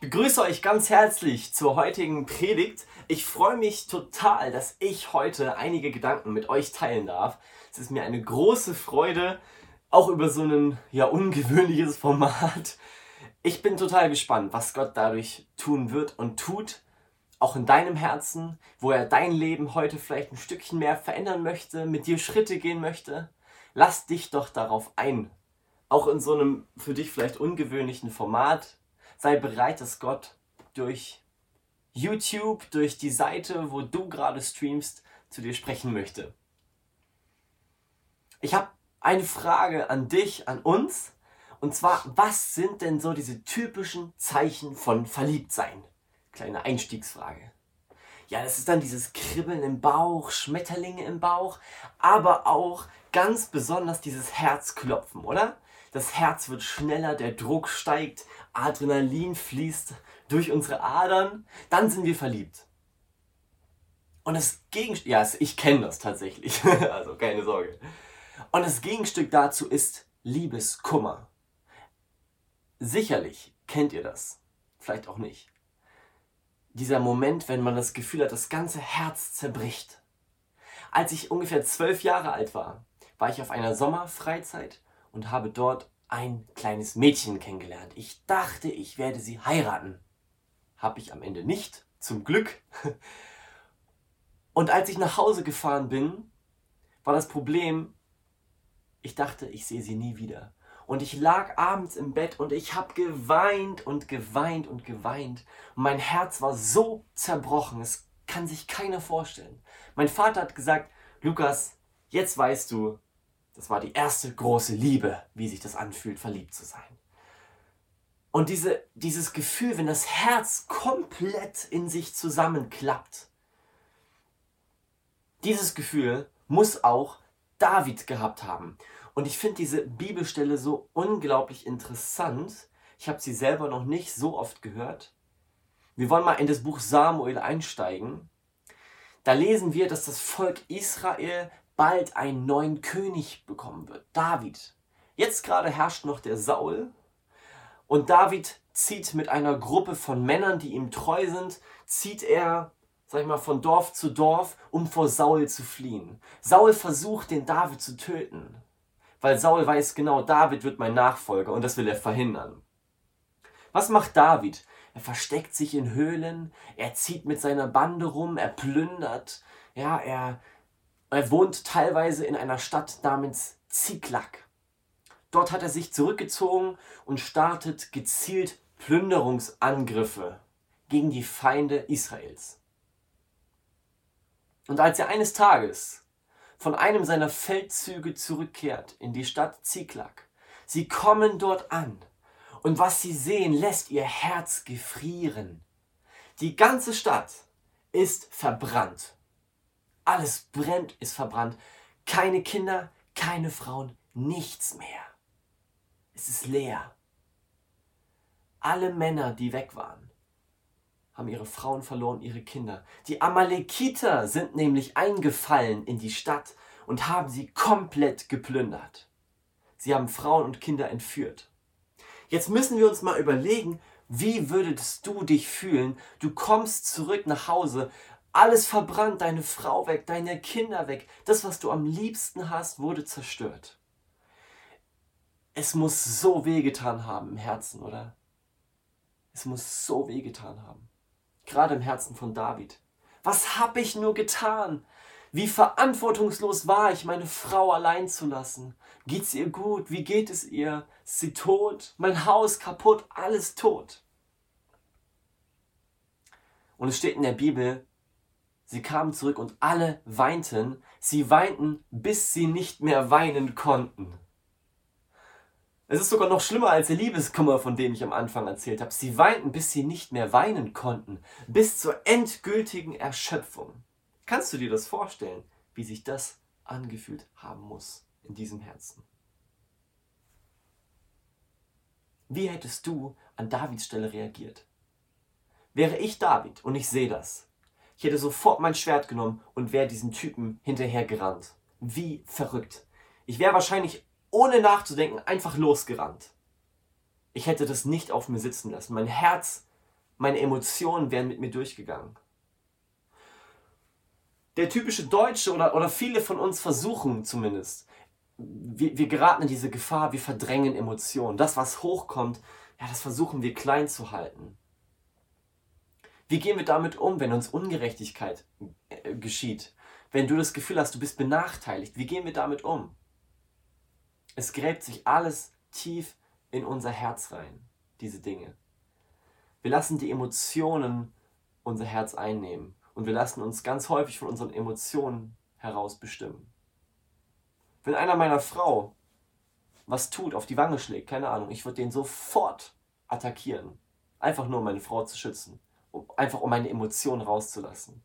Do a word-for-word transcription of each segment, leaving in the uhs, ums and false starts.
begrüße euch ganz herzlich zur heutigen Predigt. Ich freue mich total, dass ich heute einige Gedanken mit euch teilen darf. Es ist mir eine große Freude, auch über so ein ja, ungewöhnliches Format. Ich bin total gespannt, was Gott dadurch tun wird und tut, auch in deinem Herzen, wo er dein Leben heute vielleicht ein Stückchen mehr verändern möchte, mit dir Schritte gehen möchte. Lass dich doch darauf ein, auch in so einem für dich vielleicht ungewöhnlichen Format. Sei bereit, dass Gott durch YouTube, durch die Seite, wo du gerade streamst, zu dir sprechen möchte. Ich habe eine Frage an dich, an uns. Und zwar, was sind denn so diese typischen Zeichen von Verliebtsein? Kleine Einstiegsfrage. Ja, das ist dann dieses Kribbeln im Bauch, Schmetterlinge im Bauch, aber auch ganz besonders dieses Herzklopfen, oder? Das Herz wird schneller, der Druck steigt, Adrenalin fließt durch unsere Adern, dann sind wir verliebt. Und das Gegenstück, ja, ich kenne das tatsächlich, also keine Sorge. Und das Gegenstück dazu ist Liebeskummer. Sicherlich kennt ihr das, vielleicht auch nicht. Dieser Moment, wenn man das Gefühl hat, das ganze Herz zerbricht. Als ich ungefähr zwölf Jahre alt war, war ich auf einer Sommerfreizeit und habe dort ein kleines Mädchen kennengelernt. Ich dachte, ich werde sie heiraten. Habe ich am Ende nicht, zum Glück. Und als ich nach Hause gefahren bin, war das Problem, ich dachte, ich sehe sie nie wieder. Und ich lag abends im Bett und ich habe geweint und geweint und geweint. Und mein Herz war so zerbrochen, es kann sich keiner vorstellen. Mein Vater hat gesagt, Lukas, jetzt weißt du, das war die erste große Liebe, wie sich das anfühlt, verliebt zu sein. Und diese, dieses Gefühl, wenn das Herz komplett in sich zusammenklappt, dieses Gefühl muss auch David gehabt haben. Und ich finde diese Bibelstelle so unglaublich interessant. Ich habe sie selber noch nicht so oft gehört. Wir wollen mal in das Buch Samuel einsteigen. Da lesen wir, dass das Volk Israel bald einen neuen König bekommen wird, David. Jetzt gerade herrscht noch der Saul und David zieht mit einer Gruppe von Männern, die ihm treu sind, zieht er, sag ich mal, von Dorf zu Dorf, um vor Saul zu fliehen. Saul versucht, den David zu töten, weil Saul weiß genau, David wird mein Nachfolger und das will er verhindern. Was macht David? Er versteckt sich in Höhlen, er zieht mit seiner Bande rum, er plündert, ja, er Er wohnt teilweise in einer Stadt namens Ziklag. Dort hat er sich zurückgezogen und startet gezielt Plünderungsangriffe gegen die Feinde Israels. Und als er eines Tages von einem seiner Feldzüge zurückkehrt in die Stadt Ziklag, sie kommen dort an und was sie sehen, lässt ihr Herz gefrieren. Die ganze Stadt ist verbrannt. Alles brennt, ist verbrannt. Keine Kinder, keine Frauen, nichts mehr. Es ist leer. Alle Männer, die weg waren, haben ihre Frauen verloren, ihre Kinder. Die Amalekiter sind nämlich eingefallen in die Stadt und haben sie komplett geplündert. Sie haben Frauen und Kinder entführt. Jetzt müssen wir uns mal überlegen, wie würdest du dich fühlen? Du kommst zurück nach Hause, alles verbrannt, deine Frau weg, deine Kinder weg. Das, was du am liebsten hast, wurde zerstört. Es muss so wehgetan haben im Herzen, oder? Es muss so wehgetan haben. Gerade im Herzen von David. Was habe ich nur getan? Wie verantwortungslos war ich, meine Frau allein zu lassen? Geht's ihr gut? Wie geht es ihr? Ist sie tot? Mein Haus kaputt? Alles tot. Und es steht in der Bibel, sie kamen zurück und alle weinten. Sie weinten, bis sie nicht mehr weinen konnten. Es ist sogar noch schlimmer als der Liebeskummer, von dem ich am Anfang erzählt habe. Sie weinten, bis sie nicht mehr weinen konnten. Bis zur endgültigen Erschöpfung. Kannst du dir das vorstellen, wie sich das angefühlt haben muss in diesem Herzen? Wie hättest du an Davids Stelle reagiert? Wäre ich David und ich sehe das, ich hätte sofort mein Schwert genommen und wäre diesem Typen hinterhergerannt. Wie verrückt. Ich wäre wahrscheinlich ohne nachzudenken einfach losgerannt. Ich hätte das nicht auf mir sitzen lassen. Mein Herz Meine Emotionen wären mit mir durchgegangen. Der typische Deutsche oder, oder viele von uns versuchen zumindest, wir, wir geraten in diese Gefahr, wir verdrängen Emotionen. Das, was hochkommt, ja, das versuchen wir klein zu halten. Wie gehen wir damit um, wenn uns Ungerechtigkeit äh, geschieht? Wenn du das Gefühl hast, du bist benachteiligt, wie gehen wir damit um? Es gräbt sich alles tief in unser Herz rein, diese Dinge. Wir lassen die Emotionen unser Herz einnehmen und wir lassen uns ganz häufig von unseren Emotionen heraus bestimmen. Wenn einer meiner Frau was tut, auf die Wange schlägt, keine Ahnung, ich würde den sofort attackieren. Einfach nur, um meine Frau zu schützen. Um, einfach um meine Emotionen rauszulassen.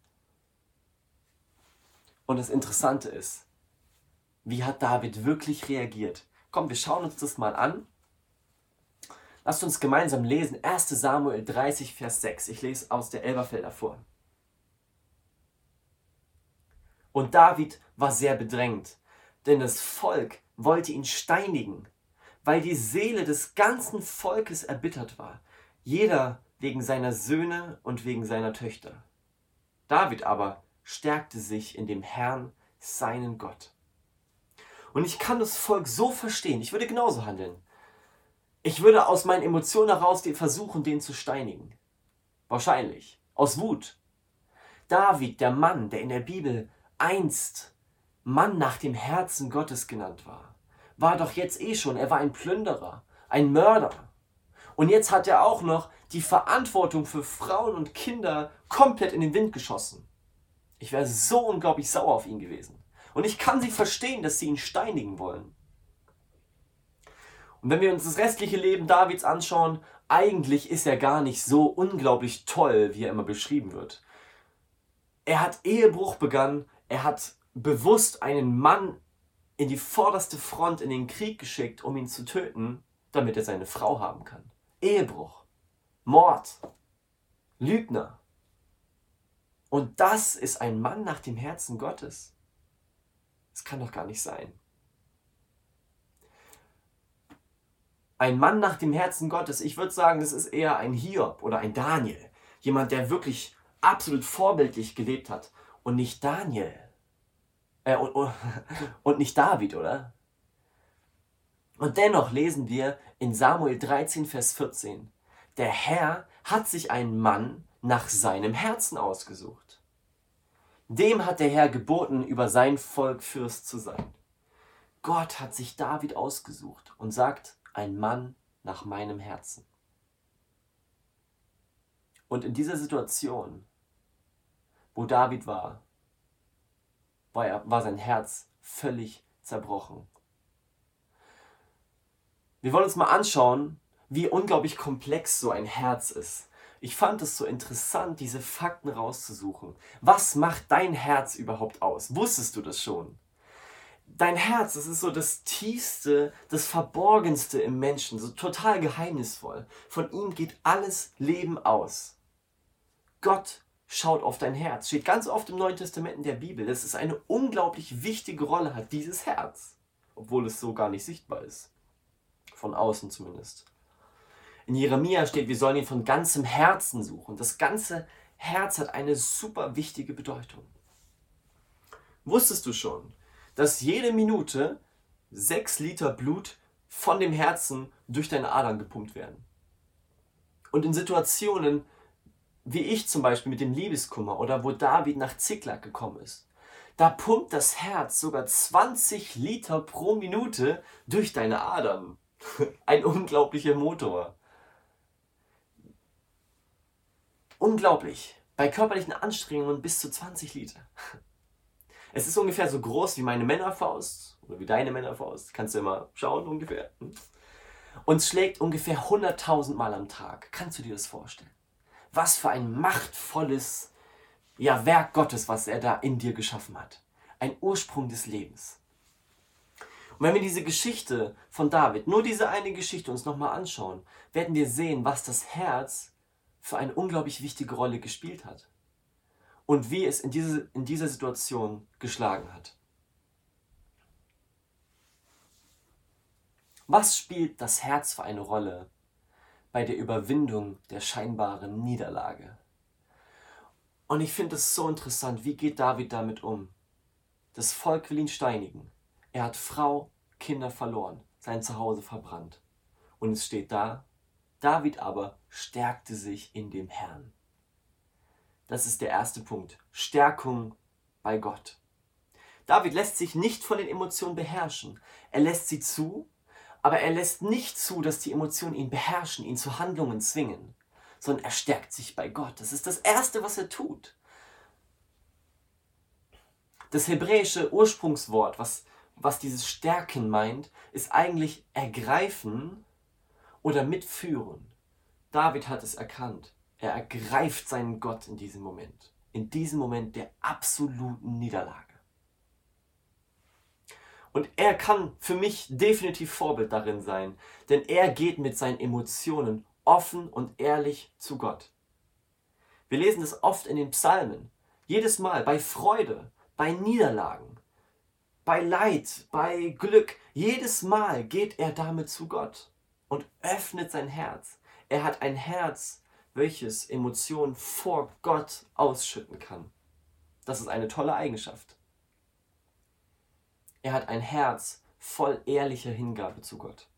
Und das Interessante ist, wie hat David wirklich reagiert? Komm, wir schauen uns das mal an. Lasst uns gemeinsam lesen. erster Samuel dreißig, Vers sechs. Ich lese aus der Elberfelder vor. Und David war sehr bedrängt, denn das Volk wollte ihn steinigen, weil die Seele des ganzen Volkes erbittert war, jeder wegen seiner Söhne und wegen seiner Töchter. David aber stärkte sich in dem Herrn, seinen Gott. Und ich kann das Volk so verstehen, ich würde genauso handeln. Ich würde aus meinen Emotionen heraus versuchen, den zu steinigen. Wahrscheinlich. Aus Wut. David, der Mann, der in der Bibel einst Mann nach dem Herzen Gottes genannt war, war doch jetzt eh schon, er war ein Plünderer, ein Mörder. Und jetzt hat er auch noch die Verantwortung für Frauen und Kinder komplett in den Wind geschossen. Ich wäre so unglaublich sauer auf ihn gewesen. Und ich kann sie verstehen, dass sie ihn steinigen wollen. Und wenn wir uns das restliche Leben Davids anschauen, eigentlich ist er gar nicht so unglaublich toll, wie er immer beschrieben wird. Er hat Ehebruch begangen, er hat bewusst einen Mann in die vorderste Front in den Krieg geschickt, um ihn zu töten, damit er seine Frau haben kann. Ehebruch, Mord, Lügner. Und das ist ein Mann nach dem Herzen Gottes. Das kann doch gar nicht sein. Ein Mann nach dem Herzen Gottes, ich würde sagen, das ist eher ein Hiob oder ein Daniel. Jemand, der wirklich absolut vorbildlich gelebt hat. Und nicht Daniel. Äh, und, und, und nicht David, oder? Und dennoch lesen wir in Samuel dreizehn, Vers vierzehn. Der Herr hat sich einen Mann nach seinem Herzen ausgesucht. Dem hat der Herr geboten, über sein Volk Fürst zu sein. Gott hat sich David ausgesucht und sagt, ein Mann nach meinem Herzen. Und in dieser Situation, wo David war, war, er, war sein Herz völlig zerbrochen. Wir wollen uns mal anschauen, wie unglaublich komplex so ein Herz ist. Ich fand es so interessant, diese Fakten rauszusuchen. Was macht dein Herz überhaupt aus? Wusstest du das schon? Dein Herz, das ist so das Tiefste, das Verborgenste im Menschen, so total geheimnisvoll. Von ihm geht alles Leben aus. Gott schaut auf dein Herz. Steht ganz oft im Neuen Testament in der Bibel, dass es eine unglaublich wichtige Rolle hat, dieses Herz. Obwohl es so gar nicht sichtbar ist. Von außen zumindest. In Jeremia steht, wir sollen ihn von ganzem Herzen suchen. Das ganze Herz hat eine super wichtige Bedeutung. Wusstest du schon, dass jede Minute sechs Liter Blut von dem Herzen durch deine Adern gepumpt werden? Und in Situationen, wie ich zum Beispiel mit dem Liebeskummer oder wo David nach Ziklag gekommen ist, da pumpt das Herz sogar zwanzig Liter pro Minute durch deine Adern. Ein unglaublicher Motor. Unglaublich. Bei körperlichen Anstrengungen bis zu zwanzig Liter. Es ist ungefähr so groß wie meine Männerfaust oder wie deine Männerfaust. Kannst du immer schauen ungefähr. Und schlägt ungefähr hunderttausend Mal am Tag. Kannst du dir das vorstellen? Was für ein machtvolles ja, Werk Gottes, was er da in dir geschaffen hat. Ein Ursprung des Lebens. Und wenn wir diese Geschichte von David, nur diese eine Geschichte uns nochmal anschauen, werden wir sehen, was das Herz für eine unglaublich wichtige Rolle gespielt hat. Und wie es in, diese, in dieser Situation geschlagen hat. Was spielt das Herz für eine Rolle bei der Überwindung der scheinbaren Niederlage. Und ich finde es so interessant, wie geht David damit um? Das Volk will ihn steinigen. Er hat Frau, Kinder verloren, sein Zuhause verbrannt. Und es steht da, David aber stärkte sich in dem Herrn. Das ist der erste Punkt. Stärkung bei Gott. David lässt sich nicht von den Emotionen beherrschen. Er lässt sie zu, aber er lässt nicht zu, dass die Emotionen ihn beherrschen, ihn zu Handlungen zwingen, sondern er stärkt sich bei Gott. Das ist das Erste, was er tut. Das hebräische Ursprungswort, was, was dieses Stärken meint, ist eigentlich ergreifen oder mitführen. David hat es erkannt. Er ergreift seinen Gott in diesem Moment. In diesem Moment der absoluten Niederlage. Und er kann für mich definitiv Vorbild darin sein, denn er geht mit seinen Emotionen offen und ehrlich zu Gott. Wir lesen das oft in den Psalmen. Jedes Mal bei Freude, bei Niederlagen, bei Leid, bei Glück. Jedes Mal geht er damit zu Gott und öffnet sein Herz. Er hat ein Herz, welches Emotionen vor Gott ausschütten kann. Das ist eine tolle Eigenschaft. Er hat ein Herz voll ehrlicher Hingabe zu Gott.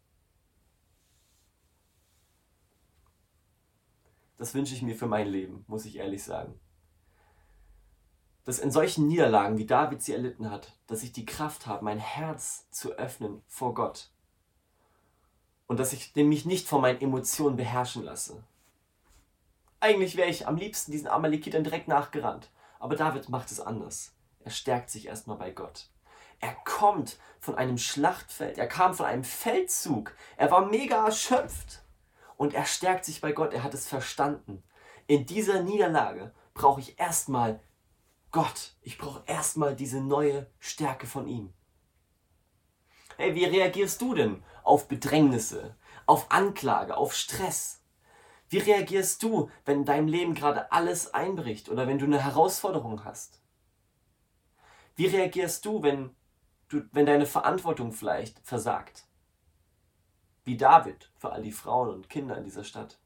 Das wünsche ich mir für mein Leben, muss ich ehrlich sagen. Dass in solchen Niederlagen, wie David sie erlitten hat, dass ich die Kraft habe, mein Herz zu öffnen vor Gott. Und dass ich mich nicht von meinen Emotionen beherrschen lasse. Eigentlich wäre ich am liebsten diesen Amalekitern direkt nachgerannt. Aber David macht es anders. Er stärkt sich erstmal bei Gott. Er kommt von einem Schlachtfeld. Er kam von einem Feldzug. Er war mega erschöpft. Und er stärkt sich bei Gott. Er hat es verstanden. In dieser Niederlage brauche ich erstmal Gott. Ich brauche erstmal diese neue Stärke von ihm. Hey, wie reagierst du denn auf Bedrängnisse, auf Anklage, auf Stress? Wie reagierst du, wenn in deinem Leben gerade alles einbricht oder wenn du eine Herausforderung hast? Wie reagierst du, wenn, du, wenn deine Verantwortung vielleicht versagt? Wie David für all die Frauen und Kinder in dieser Stadt.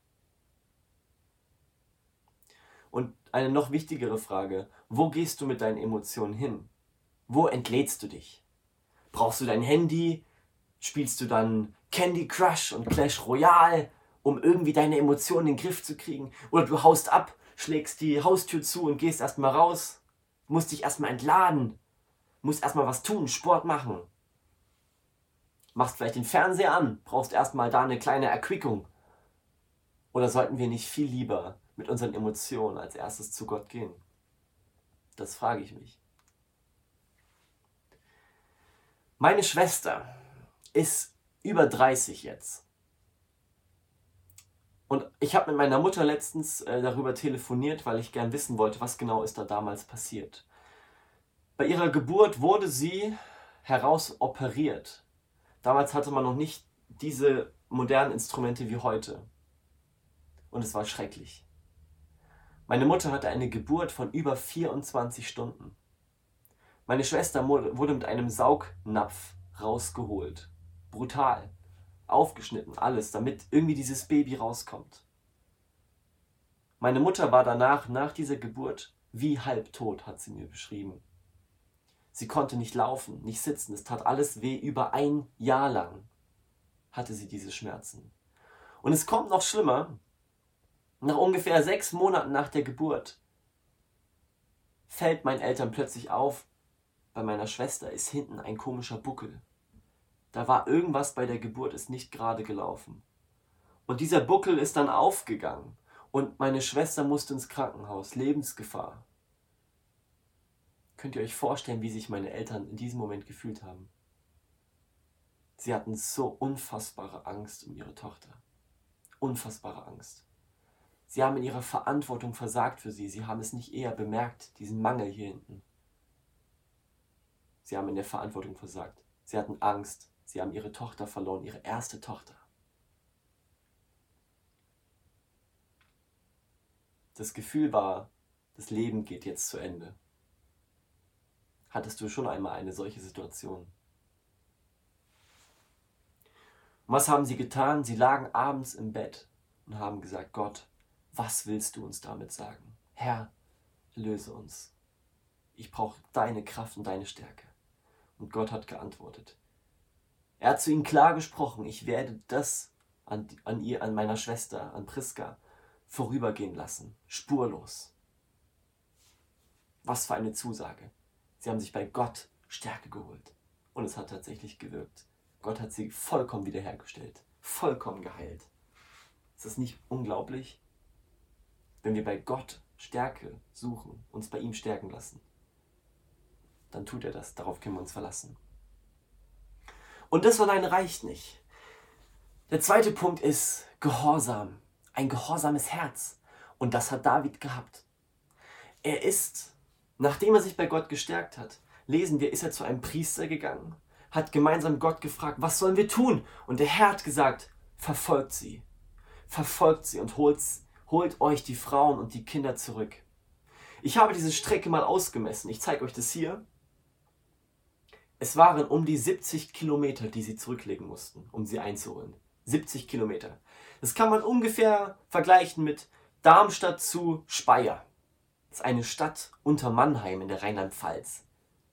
Und eine noch wichtigere Frage, wo gehst du mit deinen Emotionen hin? Wo entlädst du dich? Brauchst du dein Handy? Spielst du dann Candy Crush und Clash Royale, um irgendwie deine Emotionen in den Griff zu kriegen? Oder du haust ab, schlägst die Haustür zu und gehst erstmal raus, musst dich erstmal entladen, musst erstmal was tun, Sport machen. Machst vielleicht den Fernseher an, brauchst erstmal da eine kleine Erquickung. Oder sollten wir nicht viel lieber mit unseren Emotionen als erstes zu Gott gehen? Das frage ich mich. Meine Schwester ist über dreißig jetzt. Und ich habe mit meiner Mutter letztens äh, darüber telefoniert, weil ich gern wissen wollte, was genau ist da damals passiert. Bei ihrer Geburt wurde sie herausoperiert. Damals hatte man noch nicht diese modernen Instrumente wie heute. Und es war schrecklich. Meine Mutter hatte eine Geburt von über vierundzwanzig Stunden. Meine Schwester wurde mit einem Saugnapf rausgeholt. Brutal. Aufgeschnitten, alles, damit irgendwie dieses Baby rauskommt. Meine Mutter war danach, nach dieser Geburt, wie halbtot, hat sie mir beschrieben. Sie konnte nicht laufen, nicht sitzen, es tat alles weh. Über ein Jahr lang hatte sie diese Schmerzen. Und es kommt noch schlimmer. Nach ungefähr sechs Monaten nach der Geburt fällt meinen Eltern plötzlich auf, bei meiner Schwester ist hinten ein komischer Buckel. Da war irgendwas bei der Geburt, ist nicht gerade gelaufen. Und dieser Buckel ist dann aufgegangen und meine Schwester musste ins Krankenhaus, Lebensgefahr. Könnt ihr euch vorstellen, wie sich meine Eltern in diesem Moment gefühlt haben? Sie hatten so unfassbare Angst um ihre Tochter. Unfassbare Angst. Sie haben in ihrer Verantwortung versagt für sie. Sie haben es nicht eher bemerkt, diesen Mangel hier hinten. Sie haben in der Verantwortung versagt. Sie hatten Angst. Sie haben ihre Tochter verloren, ihre erste Tochter. Das Gefühl war, das Leben geht jetzt zu Ende. Hattest du schon einmal eine solche Situation? Und was haben sie getan? Sie lagen abends im Bett. und haben gesagt, Gott, was willst du uns damit sagen? Herr, löse uns. Ich brauche deine Kraft und deine Stärke. Und Gott hat geantwortet. Er hat zu ihnen klar gesprochen, ich werde das an, an ihr, an meiner Schwester, an Priska, vorübergehen lassen. Spurlos. Was für eine Zusage. Sie haben sich bei Gott Stärke geholt. Und es hat tatsächlich gewirkt. Gott hat sie vollkommen wiederhergestellt. Vollkommen geheilt. Ist das nicht unglaublich? Wenn wir bei Gott Stärke suchen, uns bei ihm stärken lassen, dann tut er das. Darauf können wir uns verlassen. Und das allein reicht nicht. Der zweite Punkt ist Gehorsam. Ein gehorsames Herz. Und das hat David gehabt. Er ist, nachdem er sich bei Gott gestärkt hat, lesen wir, ist er zu einem Priester gegangen, hat gemeinsam Gott gefragt, was sollen wir tun? Und der Herr hat gesagt, verfolgt sie. Verfolgt sie und holt, holt euch die Frauen und die Kinder zurück. Ich habe diese Strecke mal ausgemessen. Ich zeige euch das hier. Es waren um die siebzig Kilometer, die sie zurücklegen mussten, um sie einzuholen. siebzig Kilometer. Das kann man ungefähr vergleichen mit Darmstadt zu Speyer. Das ist eine Stadt unter Mannheim in der Rheinland-Pfalz.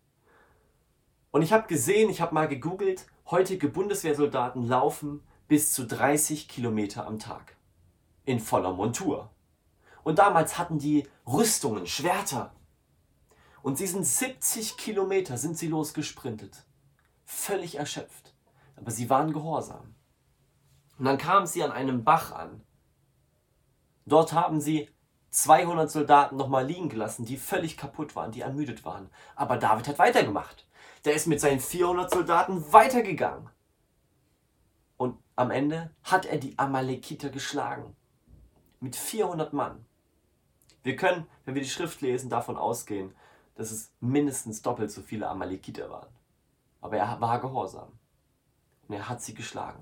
Und ich habe gesehen, ich habe mal gegoogelt, heutige Bundeswehrsoldaten laufen bis zu dreißig Kilometer am Tag. In voller Montur. Und damals hatten die Rüstungen, Schwerter. Und sie sind siebzig Kilometer sind sie losgesprintet. Völlig erschöpft. Aber sie waren gehorsam. Und dann kamen sie an einem Bach an. Dort haben sie zweihundert Soldaten nochmal liegen gelassen, die völlig kaputt waren, die ermüdet waren. Aber David hat weitergemacht. Der ist mit seinen vierhundert Soldaten weitergegangen. Und am Ende hat er die Amalekiter geschlagen. Mit vierhundert Mann. Wir können, wenn wir die Schrift lesen, davon ausgehen, dass es mindestens doppelt so viele Amalekiter waren. Aber er war gehorsam. Und er hat sie geschlagen.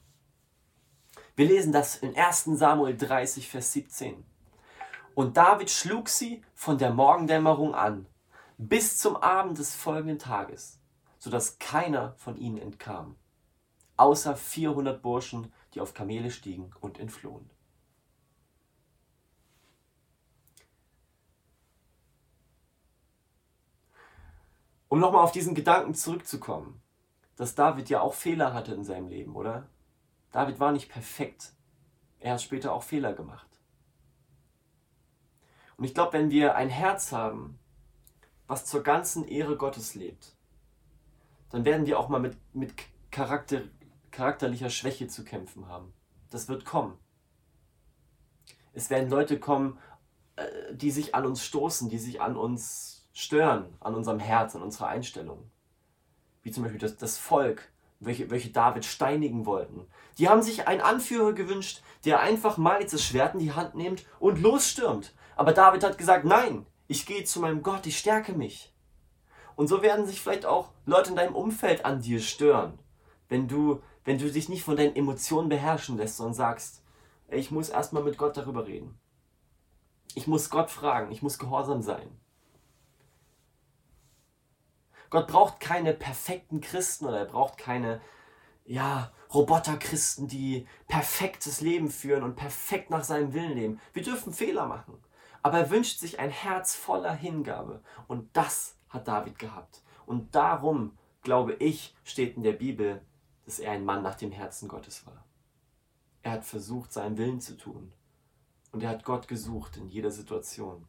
Wir lesen das in erster Samuel dreißig, Vers siebzehn. Und David schlug sie von der Morgendämmerung an, bis zum Abend des folgenden Tages, sodass keiner von ihnen entkam, außer vierhundert Burschen, die auf Kamele stiegen und entflohen. Um nochmal auf diesen Gedanken zurückzukommen, dass David ja auch Fehler hatte in seinem Leben, oder? David war nicht perfekt. Er hat später auch Fehler gemacht. Und ich glaube, wenn wir ein Herz haben, was zur ganzen Ehre Gottes lebt, dann werden wir auch mal mit, mit Charakter, charakterlicher Schwäche zu kämpfen haben. Das wird kommen. Es werden Leute kommen, die sich an uns stoßen, die sich an uns stören, an unserem Herz, an unserer Einstellung. Wie zum Beispiel das, das Volk, welche, welche David steinigen wollten. Die haben sich einen Anführer gewünscht, der einfach mal jetzt das Schwert in die Hand nimmt und losstürmt. Aber David hat gesagt, nein, ich gehe zu meinem Gott, ich stärke mich. Und so werden sich vielleicht auch Leute in deinem Umfeld an dir stören, wenn du, wenn du dich nicht von deinen Emotionen beherrschen lässt, sondern sagst, ey, ich muss erstmal mit Gott darüber reden. Ich muss Gott fragen, ich muss gehorsam sein. Gott braucht keine perfekten Christen oder er braucht keine ja, Roboter-Christen, die perfektes Leben führen und perfekt nach seinem Willen leben. Wir dürfen Fehler machen, aber er wünscht sich ein Herz voller Hingabe und das hat David gehabt. Und darum, glaube ich, steht in der Bibel, dass er ein Mann nach dem Herzen Gottes war. Er hat versucht, seinen Willen zu tun und er hat Gott gesucht in jeder Situation.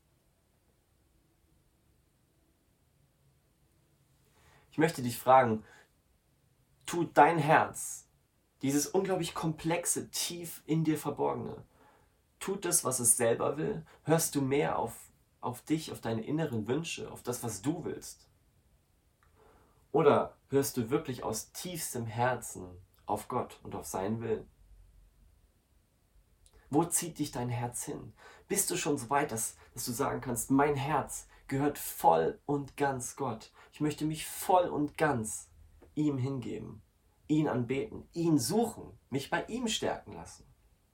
Ich möchte dich fragen, tut dein Herz, dieses unglaublich komplexe, tief in dir verborgene, tut es, was es selber will? Hörst du mehr auf, auf dich, auf deine inneren Wünsche, auf das, was du willst? Oder hörst du wirklich aus tiefstem Herzen auf Gott und auf seinen Willen? Wo zieht dich dein Herz hin? Bist du schon so weit, dass, dass du sagen kannst, mein Herz gehört voll und ganz Gott. Ich möchte mich voll und ganz ihm hingeben, ihn anbeten, ihn suchen, mich bei ihm stärken lassen.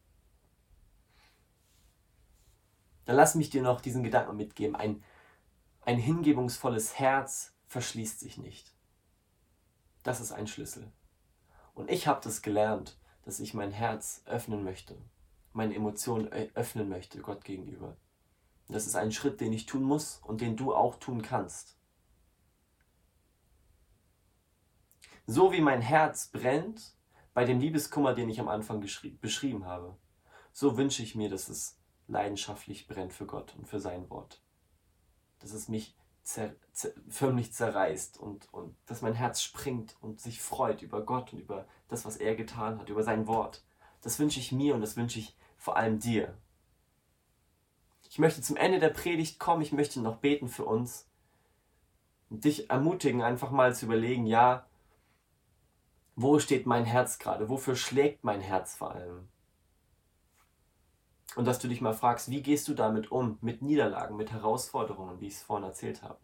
Dann lass mich dir noch diesen Gedanken mitgeben. Ein, ein hingebungsvolles Herz verschließt sich nicht. Das ist ein Schlüssel. Und ich habe das gelernt, dass ich mein Herz öffnen möchte meine Emotionen öffnen möchte Gott gegenüber. Und das ist ein Schritt, den ich tun muss und den du auch tun kannst. So wie mein Herz brennt bei dem Liebeskummer, den ich am Anfang beschrieben habe, so wünsche ich mir, dass es leidenschaftlich brennt für Gott und für sein Wort. Dass es mich zer zer förmlich zerreißt und, und dass mein Herz springt und sich freut über Gott und über das, was er getan hat, über sein Wort. Das wünsche ich mir und das wünsche ich vor allem dir. Ich möchte zum Ende der Predigt kommen, ich möchte noch beten für uns und dich ermutigen, einfach mal zu überlegen, ja, wo steht mein Herz gerade? Wofür schlägt mein Herz vor allem? Und dass du dich mal fragst, wie gehst du damit um? Mit Niederlagen, mit Herausforderungen, wie ich es vorhin erzählt habe.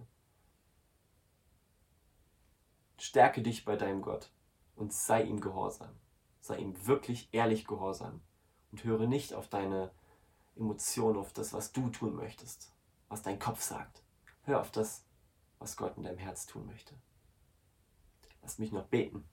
Stärke dich bei deinem Gott und sei ihm gehorsam. Sei ihm wirklich ehrlich gehorsam. Und höre nicht auf deine Emotionen, auf das, was du tun möchtest, was dein Kopf sagt. Hör auf das, was Gott in deinem Herz tun möchte. Lass mich noch beten.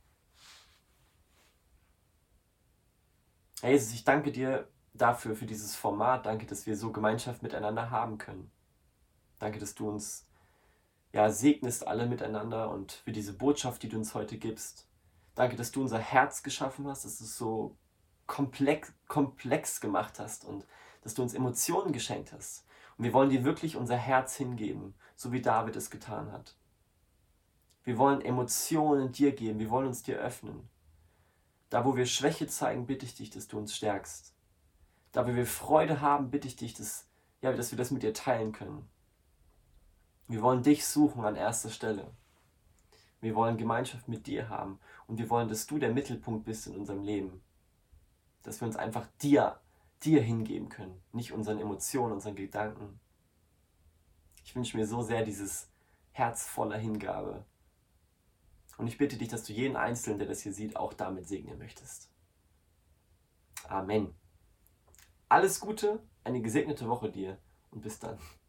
Herr Jesus, ich danke dir dafür, für dieses Format. Danke, dass wir so Gemeinschaft miteinander haben können. Danke, dass du uns ja, segnest alle miteinander und für diese Botschaft, die du uns heute gibst. Danke, dass du unser Herz geschaffen hast, dass du es so komplex, komplex gemacht hast und dass du uns Emotionen geschenkt hast. Und wir wollen dir wirklich unser Herz hingeben, so wie David es getan hat. Wir wollen Emotionen dir geben, wir wollen uns dir öffnen. Da, wo wir Schwäche zeigen, bitte ich dich, dass du uns stärkst. Da, wo wir Freude haben, bitte ich dich, dass, ja, dass wir das mit dir teilen können. Wir wollen dich suchen an erster Stelle. Wir wollen Gemeinschaft mit dir haben und wir wollen, dass du der Mittelpunkt bist in unserem Leben. Dass wir uns einfach dir, dir hingeben können, nicht unseren Emotionen, unseren Gedanken. Ich wünsche mir so sehr dieses Herz voller Hingabe. Und ich bitte dich, dass du jeden Einzelnen, der das hier sieht, auch damit segnen möchtest. Amen. Alles Gute, eine gesegnete Woche dir und bis dann.